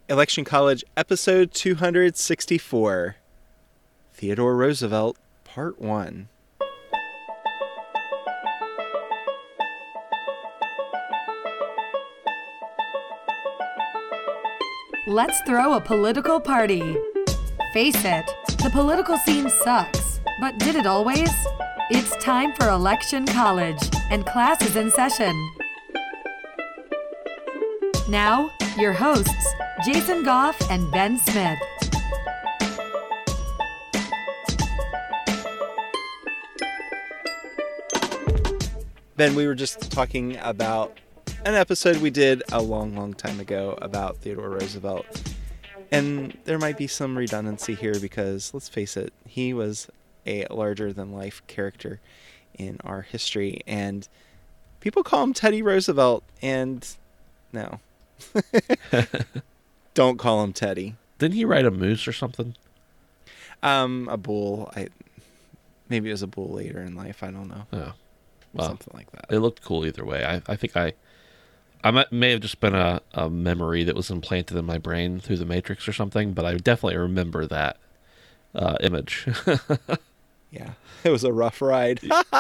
Election College, episode 264, Theodore Roosevelt, part 1. Let's throw a political party. Face it, the political scene sucks, but did it always? It's time for Election College, and class is in session. Now, your hosts, Jason Goff and Ben Smith. Ben, we were just talking about an episode we did a long time ago about Theodore Roosevelt. And there might be some redundancy here because, let's face it, he was a larger-than-life character in our history. And people call him Teddy Roosevelt, and no. Don't call him Teddy. Didn't he ride a moose or something? A bull. Maybe it was a bull later in life. I don't know. Oh, well, something like that. It looked cool either way. I think I may have just been a memory that was implanted in my brain through the Matrix or something, but I definitely remember that image. Yeah, it was a rough ride.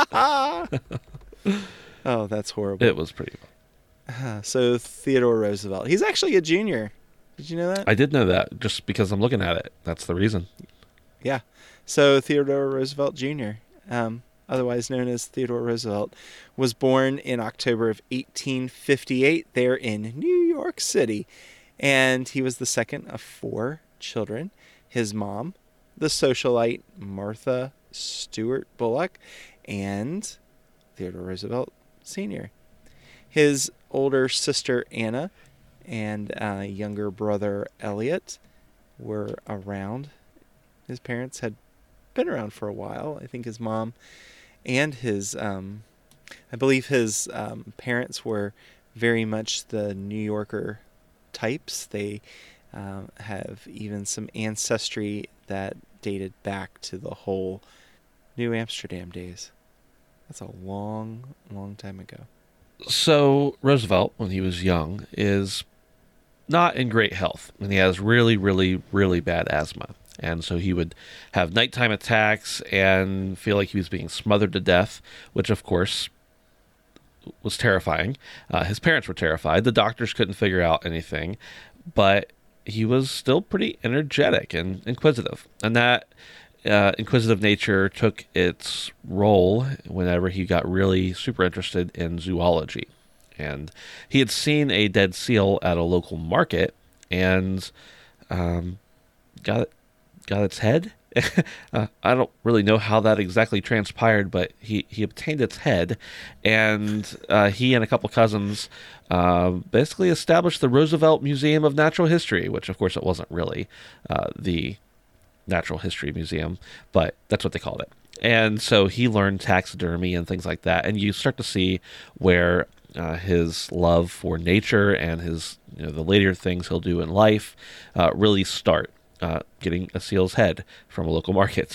Oh, that's horrible. It was pretty. So Theodore Roosevelt. He's actually a junior. Did you know that? I did know that just because I'm looking at it. That's the reason. Yeah. So Theodore Roosevelt Jr., otherwise known as Theodore Roosevelt, was born in October of 1858 there in New York City. And he was the second of 4 children. His mom, the socialite Martha Stewart Bullock, and Theodore Roosevelt Sr. His older sister Anna and younger brother Elliot were around. His parents had been around for a while. I think his mom and his, I believe his parents were very much the New Yorker types. They have even some ancestry that dated back to the whole New Amsterdam days. That's a long time ago. So Roosevelt, when he was young, is not in great health, and he has really bad asthma. And so he would have nighttime attacks and feel like he was being smothered to death, which of course was terrifying. His parents were terrified. The doctors couldn't figure out anything, but he was still pretty energetic and inquisitive. And that inquisitive nature took its role whenever he got really super interested in zoology. And he had seen a dead seal at a local market and got its head. I don't really know how that exactly transpired, but he obtained its head, and he and a couple cousins basically established the Roosevelt Museum of Natural History, which of course it wasn't really the Natural History Museum, but that's what they called it. And so he learned taxidermy and things like that, and you start to see where his love for nature and his, the later things he'll do in life really start. Getting a seal's head from a local market.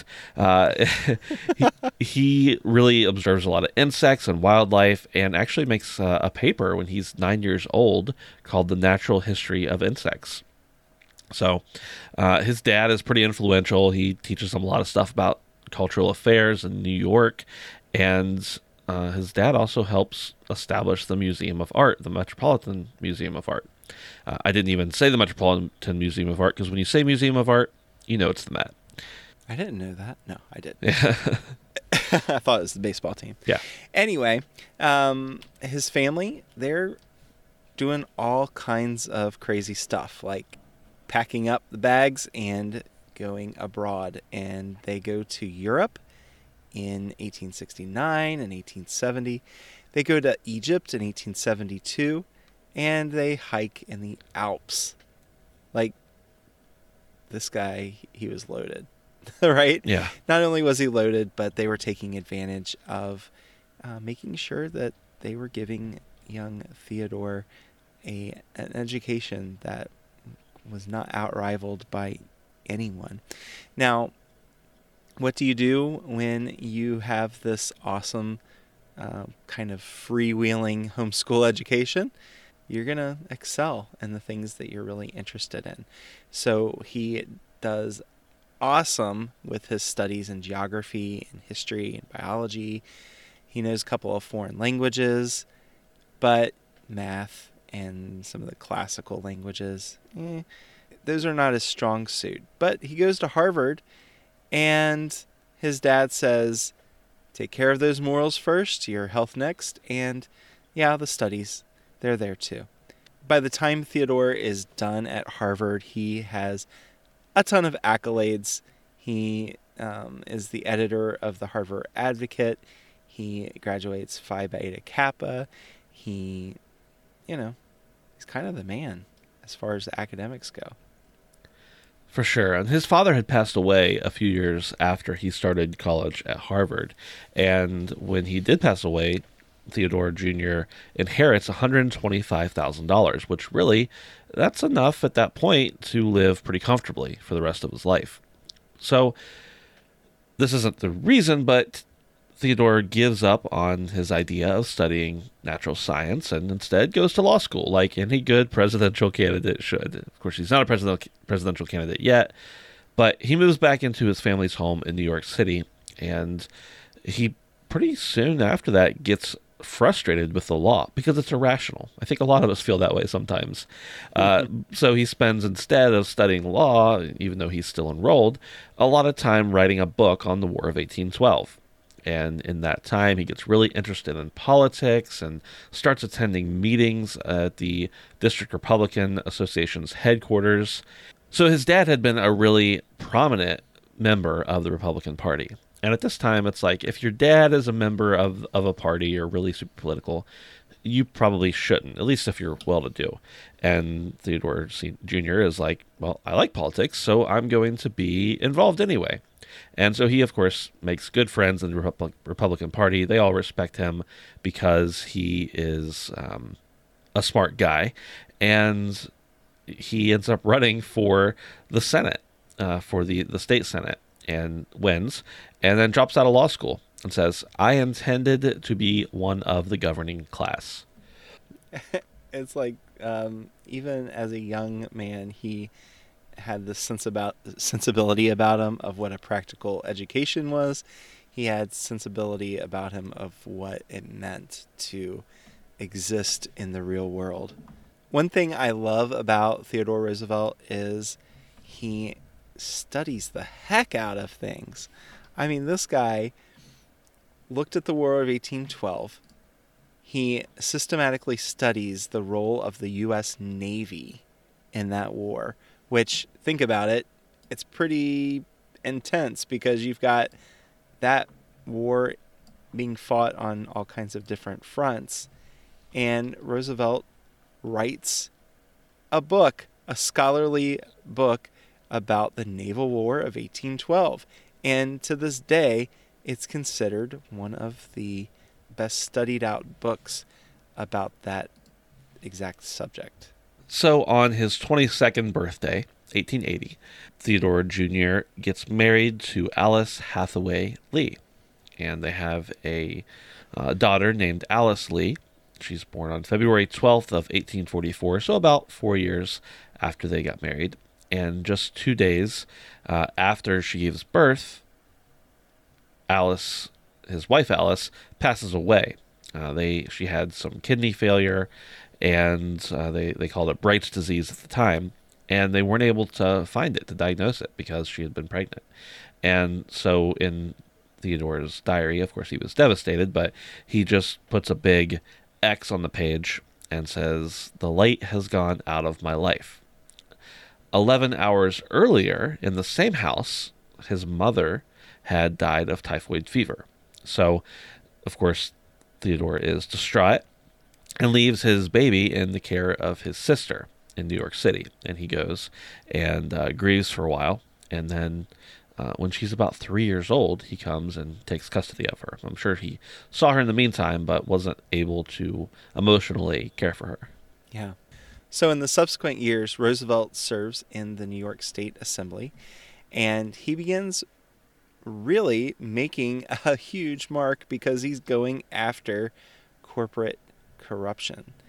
He really observes a lot of insects and wildlife, and actually makes a paper when he's 9 years old called The Natural History of Insects. So his dad is pretty influential. He teaches him a lot of stuff about cultural affairs in New York, and his dad also helps establish the Museum of Art, the Metropolitan Museum of Art. I didn't even say the Metropolitan Museum of Art, because when you say Museum of Art, you know it's the Met. I didn't know that. No, I didn't. Yeah. I thought it was the baseball team. Yeah. Anyway, his family, they're doing all kinds of crazy stuff, like packing up the bags and going abroad. And they go to Europe in 1869 and 1870. They go to Egypt in 1872. And they hike in the Alps. Like, this guy, he was loaded, right? Yeah. Not only was he loaded, but they were taking advantage of making sure that they were giving young Theodore an education that was not outrivaled by anyone. Now, what do you do when you have this awesome kind of freewheeling homeschool education? you're going to excel in the things that you're really interested in. So he does awesome with his studies in geography and history and biology. He knows a couple of foreign languages, but math and some of the classical languages, those are not his strong suit. But he goes to Harvard, and his dad says, take care of those morals first, your health next, and yeah, the studies, they're there too. By the time Theodore is done at Harvard, he has a ton of accolades. He is the editor of the Harvard Advocate. He graduates Phi Beta Kappa. He's kind of the man as far as the academics go. For sure. And his father had passed away a few years after he started college at Harvard. And when he did pass away, Theodore Jr. inherits $125,000, which really, that's enough at that point to live pretty comfortably for the rest of his life. So this isn't the reason, but Theodore gives up on his idea of studying natural science and instead goes to law school like any good presidential candidate should. Of course, he's not a presidential candidate yet, but he moves back into his family's home in New York City, and he pretty soon after that gets frustrated with the law because it's irrational. I think a lot of us feel that way sometimes. So he spends, instead of studying law, even though he's still enrolled, a lot of time writing a book on the War of 1812. And in that time, he gets really interested in politics and starts attending meetings at the District Republican Association's headquarters. So his dad had been a really prominent member of the Republican Party. And at this time, it's like, if your dad is a member of a party or really super political, you probably shouldn't, at least if you're well-to-do. And Theodore Jr. is like, well, I like politics, so I'm going to be involved anyway. And so he, of course, makes good friends in the Republican Party. They all respect him because he is a smart guy. And he ends up running for the Senate, for the state Senate, and wins, and then drops out of law school and says, I intended to be one of the governing class. It's like, even as a young man, he had this sensibility about him of what a practical education was. He had sensibility about him of what it meant to exist in the real world. One thing I love about Theodore Roosevelt is he studies the heck out of things. I mean, this guy looked at the War of 1812. He systematically studies the role of the U.S. Navy in that war, which, think about it, it's pretty intense because you've got that war being fought on all kinds of different fronts. And Roosevelt writes a book, a scholarly book about the Naval War of 1812. And to this day, it's considered one of the best studied out books about that exact subject. So on his 22nd birthday, 1880, Theodore Jr. gets married to Alice Hathaway Lee. And they have a daughter named Alice Lee. She's born on February 12th of 1844, so about 4 years after they got married. And just 2 days after she gives birth, Alice, his wife Alice, passes away. She had some kidney failure, and they called it Bright's disease at the time, and they weren't able to find it, to diagnose it, because she had been pregnant. And so in Theodore's diary, of course, he was devastated, but he just puts a big X on the page and says, "The light has gone out of my life." 11 hours earlier, in the same house, his mother had died of typhoid fever. So, of course, Theodore is distraught and leaves his baby in the care of his sister in New York City. And he goes and grieves for a while. And then when she's about 3 years old, he comes and takes custody of her. I'm sure he saw her in the meantime, but wasn't able to emotionally care for her. Yeah. So in the subsequent years, Roosevelt serves in the New York State Assembly, and he begins really making a huge mark because he's going after corporate corruption.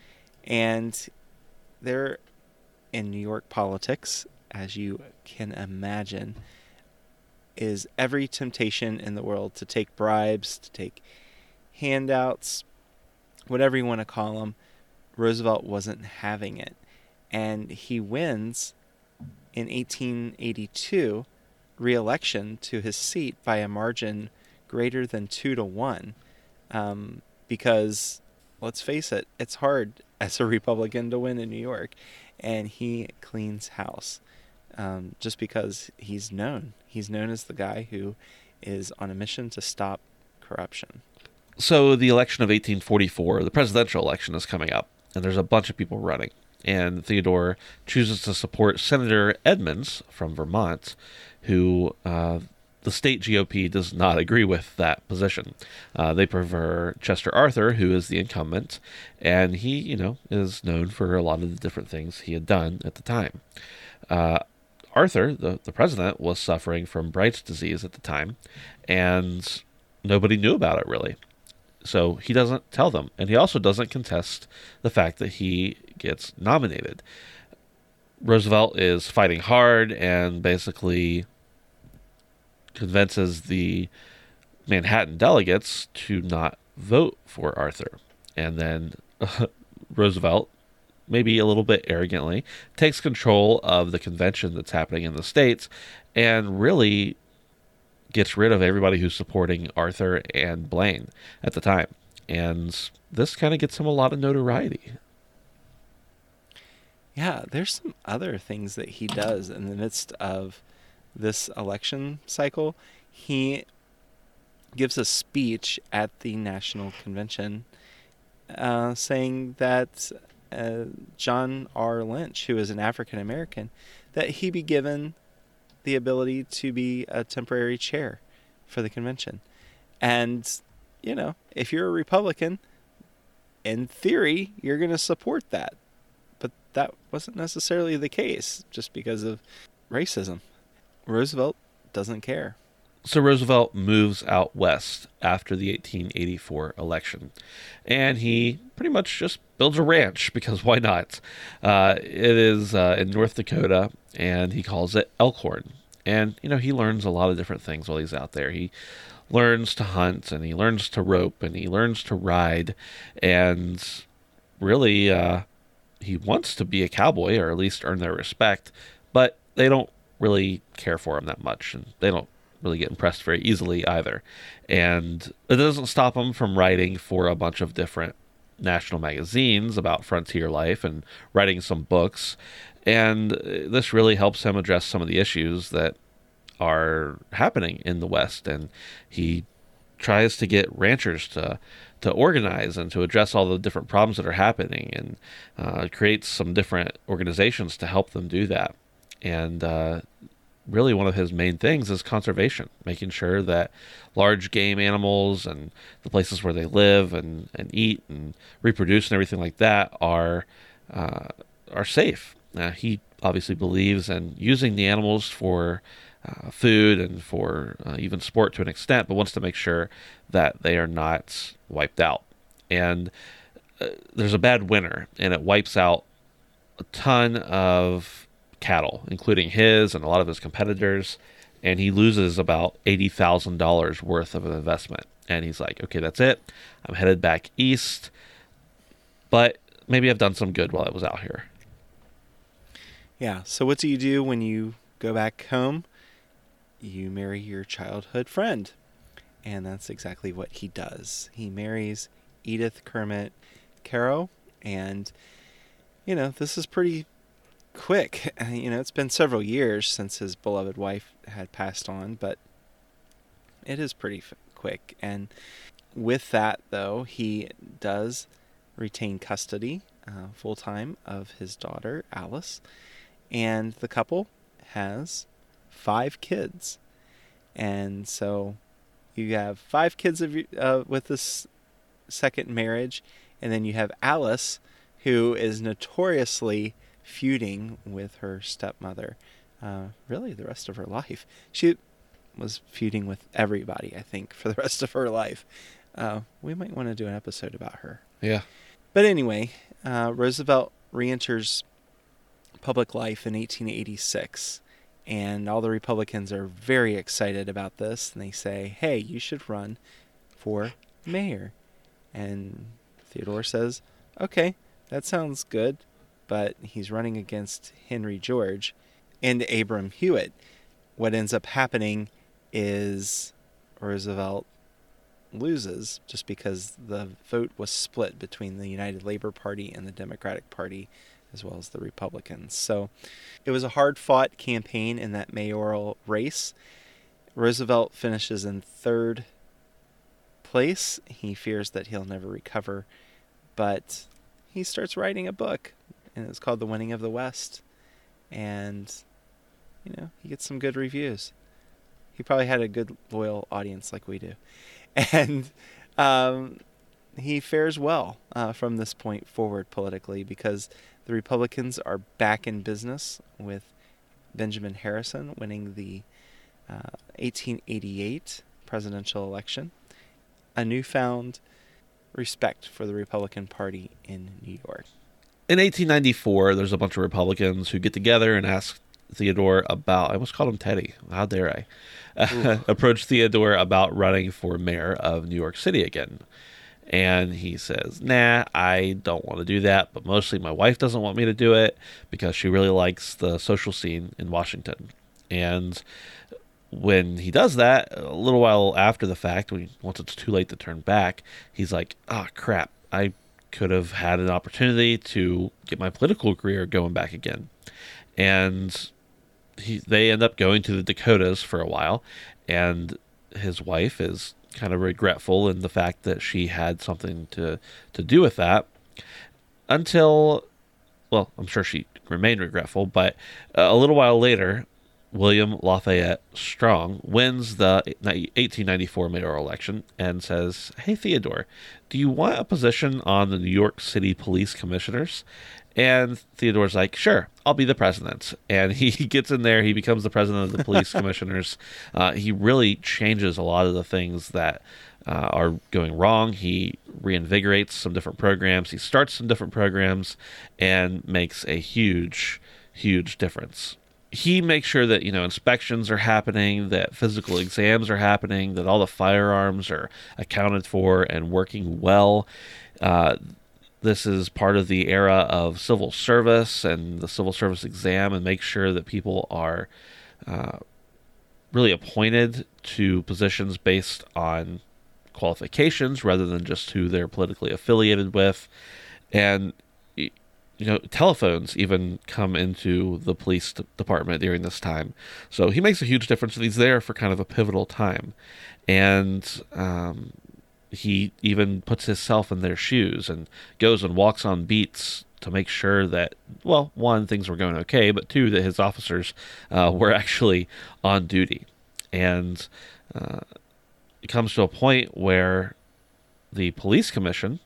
And they're in New York politics, as you can imagine, is every temptation in the world to take bribes, to take handouts, whatever you want to call them. Roosevelt wasn't having it. And he wins in 1882 re-election to his seat by a margin greater than 2-1. Because, let's face it, it's hard as a Republican to win in New York. And he cleans house just because he's known. He's known as the guy who is on a mission to stop corruption. So the election of 1844, the presidential election, is coming up, and there's a bunch of people running. And Theodore chooses to support Senator Edmunds from Vermont, who the state GOP does not agree with that position. They prefer Chester Arthur, who is the incumbent, and he, is known for a lot of the different things he had done at the time. Arthur, the president, was suffering from Bright's disease at the time, and nobody knew about it, really. So he doesn't tell them, and he also doesn't contest the fact that he gets nominated. Roosevelt is fighting hard and basically convinces the Manhattan delegates to not vote for Arthur. And then Roosevelt, maybe a little bit arrogantly, takes control of the convention that's happening in the States and really gets rid of everybody who's supporting Arthur and Blaine at the time. And this kind of gets him a lot of notoriety. Yeah, there's some other things that he does in the midst of this election cycle. He gives a speech at the National Convention saying that John R. Lynch, who is an African American, that he be given the ability to be a temporary chair for the convention. And, if you're a Republican, in theory, you're going to support that. But that wasn't necessarily the case just because of racism. Roosevelt doesn't care. So Roosevelt moves out west after the 1884 election, and he pretty much just builds a ranch, because why not? It is in North Dakota, and he calls it Elkhorn. And, he learns a lot of different things while he's out there. He learns to hunt, and he learns to rope, and he learns to ride, and really he wants to be a cowboy, or at least earn their respect, but they don't really care for him that much, and they don't really get impressed very easily either. And it doesn't stop him from writing for a bunch of different national magazines about frontier life and writing some books. And this really helps him address some of the issues that are happening in the West. And he tries to get ranchers to organize and to address all the different problems that are happening, and creates some different organizations to help them do that. And really one of his main things is conservation, making sure that large game animals and the places where they live and eat and reproduce and everything like that are safe. He obviously believes in using the animals for food and for even sport to an extent, but wants to make sure that they are not wiped out. And there's a bad winter, and it wipes out a ton of cattle, including his and a lot of his competitors, and he loses about $80,000 worth of an investment. And he's like, okay, that's it. I'm headed back east, but maybe I've done some good while I was out here. Yeah, so what do you do when you go back home? You marry your childhood friend. And that's exactly what he does. He marries Edith Kermit Caro, and, this is pretty quick. It's been several years since his beloved wife had passed on, but it is pretty quick. And with that, though, he does retain custody full-time of his daughter, Alice, and the couple has 5 kids. And so you have 5 kids with this second marriage, and then you have Alice, who is notoriously feuding with her stepmother really the rest of her life. She was feuding with everybody, I think, for the rest of her life. We might want to do an episode about her. Yeah. But anyway, Roosevelt re-enters public life in 1886, and all the Republicans are very excited about this, and they say, hey, you should run for mayor. And Theodore says, okay, that sounds good, but he's running against Henry George and Abram Hewitt. What ends up happening is Roosevelt loses just because the vote was split between the United Labor Party and the Democratic Party, as well as the Republicans. So it was a hard-fought campaign in that mayoral race. Roosevelt finishes in third place. He fears that he'll never recover, but he starts writing a book, and it's called The Winning of the West. And, he gets some good reviews. He probably had a good, loyal audience like we do. And he fares well from this point forward politically, because the Republicans are back in business with Benjamin Harrison winning the 1888 presidential election. A newfound respect for the Republican Party in New York. In 1894, there's a bunch of Republicans who get together and ask Theodore about, I almost called him Teddy, how dare I, approach Theodore about running for mayor of New York City again. And he says, nah, I don't want to do that, but mostly my wife doesn't want me to do it because she really likes the social scene in Washington. And when he does that, a little while after the fact, once it's too late to turn back, he's like, crap, I could have had an opportunity to get my political career going back again. And they end up going to the Dakotas for a while, and his wife is kind of regretful in the fact that she had something to do with that until, well, I'm sure she remained regretful, but a little while later, William Lafayette Strong wins the 1894 mayoral election and says, hey, Theodore, do you want a position on the New York City Police Commissioners? And Theodore's like, sure, I'll be the president. And he gets in there. He becomes the president of the police commissioners. He really changes a lot of the things that are going wrong. He reinvigorates some different programs. He starts some different programs and makes a huge, huge difference. He makes sure that, inspections are happening, that physical exams are happening, that all the firearms are accounted for and working well. This is part of the era of civil service and the civil service exam, and make sure that people are really appointed to positions based on qualifications rather than just who they're politically affiliated with. And telephones even come into the police department during this time. So he makes a huge difference, and he's there for kind of a pivotal time. And he even puts himself in their shoes and goes and walks on beats to make sure that, well, one, things were going okay, but two, that his officers were actually on duty. And it comes to a point where the police commission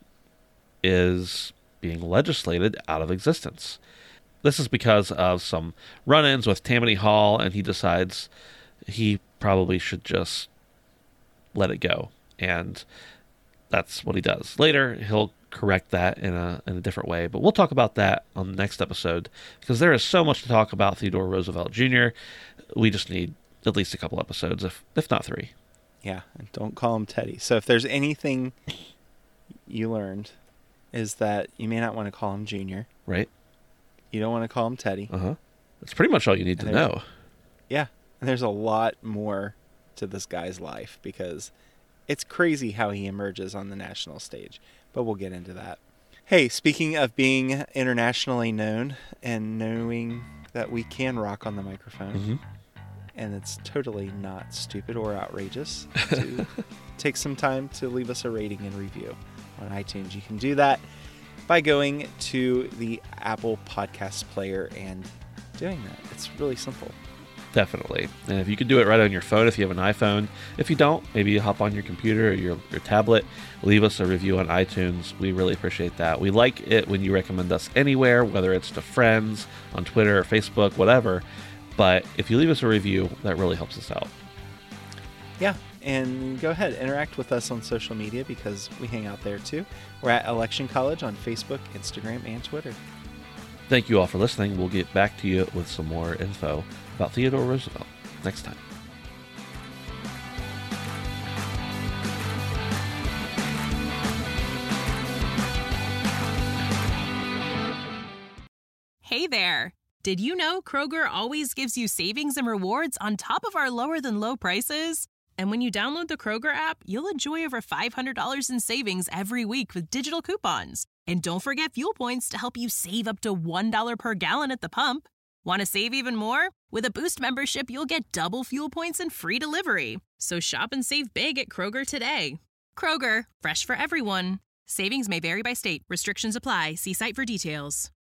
is being legislated out of existence. This is because of some run-ins with Tammany Hall, and he decides he probably should just let it go. And that's what he does. Later, he'll correct that in a different way, but we'll talk about that on the next episode, because there is so much to talk about Theodore Roosevelt Jr. We just need at least a couple episodes, if not 3. Yeah, and don't call him Teddy. So if there's anything you learned, is that you may not want to call him Junior. Right. You don't want to call him Teddy. That's pretty much all you need to know. Yeah. And there's a lot more to this guy's life, because it's crazy how he emerges on the national stage. But we'll get into that. Hey, speaking of being internationally known and knowing that we can rock on the microphone, and it's totally not stupid or outrageous to take some time to leave us a rating and review on iTunes. You can do that by going to the Apple Podcast player and doing that. It's really simple. Definitely. And if you can do it right on your phone, if you have an iPhone. If you don't, maybe you hop on your computer or your tablet, leave us a review on iTunes. We really appreciate that. We like it when you recommend us anywhere, whether it's to friends, on Twitter or Facebook, whatever. But if you leave us a review, that really helps us out. Yeah, and go ahead, interact with us on social media because we hang out there too. We're at Election College on Facebook, Instagram, and Twitter. Thank you all for listening. We'll get back to you with some more info about Theodore Roosevelt next time. Hey there! Did you know Kroger always gives you savings and rewards on top of our lower-than-low prices? And when you download the Kroger app, you'll enjoy over $500 in savings every week with digital coupons. And don't forget fuel points to help you save up to $1 per gallon at the pump. Want to save even more? With a Boost membership, you'll get double fuel points and free delivery. So shop and save big at Kroger today. Kroger, fresh for everyone. Savings may vary by state. Restrictions apply. See site for details.